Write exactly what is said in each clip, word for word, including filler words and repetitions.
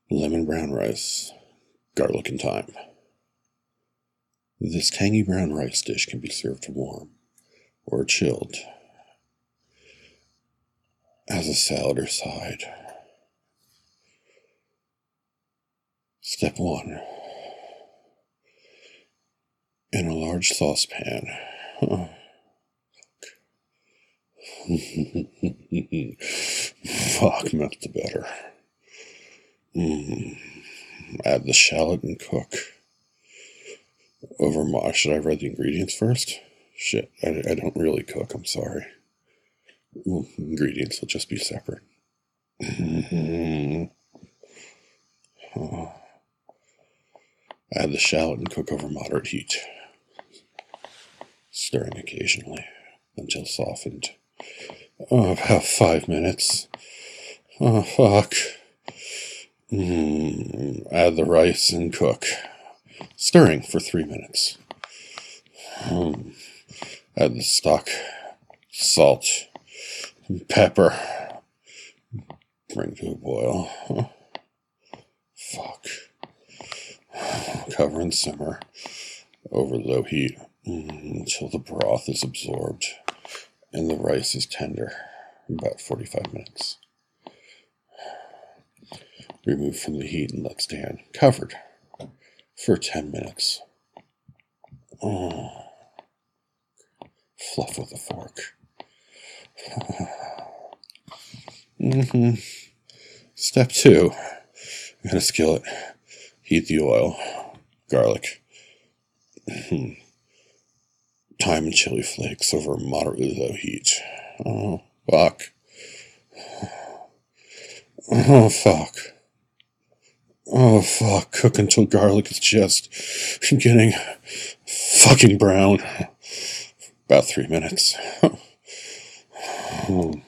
lemon brown rice, garlic and thyme. This tangy brown rice dish can be served warm or chilled as a salad or side. Step one. In a large saucepan. Fuck, melt the butter. Mm. Add the shallot and cook. Over mod. Should I read the ingredients first? Shit, I, I don't really cook, I'm sorry. Well, ingredients will just be separate. Oh. Add the shallot and cook over moderate heat, stirring occasionally until softened. Oh, about five minutes. Oh, fuck. Mm. Add the rice and cook, stirring for three minutes. Um, add the stock, salt, and pepper. Bring to a boil. Oh, fuck. Cover and simmer over low heat until the broth is absorbed and the rice is tender. About forty-five minutes. Remove from the heat and let stand covered for ten minutes. Oh. Fluff with a fork. mm-hmm. Step two. In a skillet, heat the oil, garlic, thyme and chili flakes over moderately low heat. Oh, fuck. Oh, fuck. Oh, fuck. Cook until garlic is just getting fucking brown. About three minutes. Oh,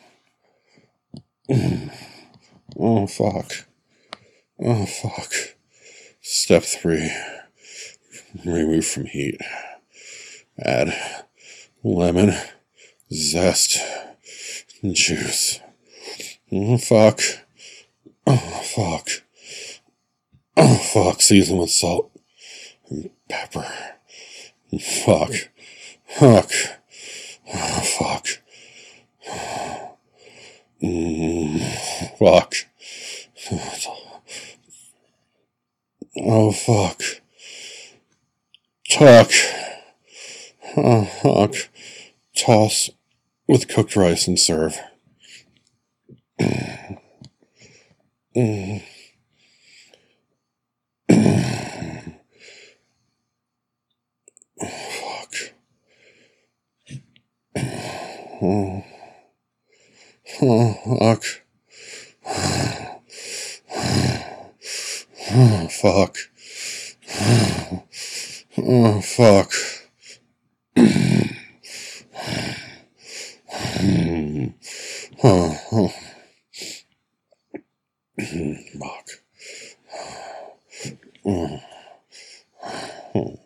oh fuck. Oh, fuck. Step three. Remove from heat. Add lemon, zest, and juice. Oh, fuck. Oh, fuck. Oh, fuck. Season with salt and pepper. Fuck. Fuck. Oh, fuck. Mm, fuck. Oh, fuck. Tuck. Oh, fuck. Toss with cooked rice and serve. Mm. Fuck. Oh. Oh, fuck. Oh, fuck. Oh, fuck. Oh, oh. Fuck. Oh. Oh.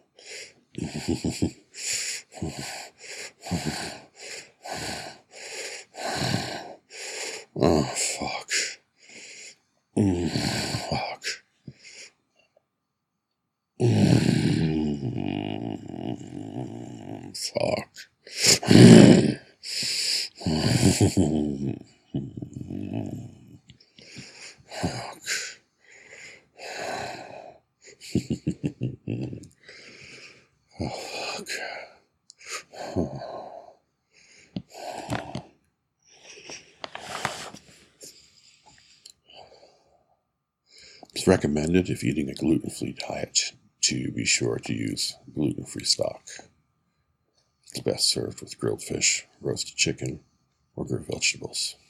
Oh, fuck. Mm, fuck. Mm, fuck. Fuck. Oh, fuck. Oh. It's recommended if eating a gluten-free diet to be sure to use gluten-free stock. It's best served with grilled fish, roasted chicken, or grilled vegetables.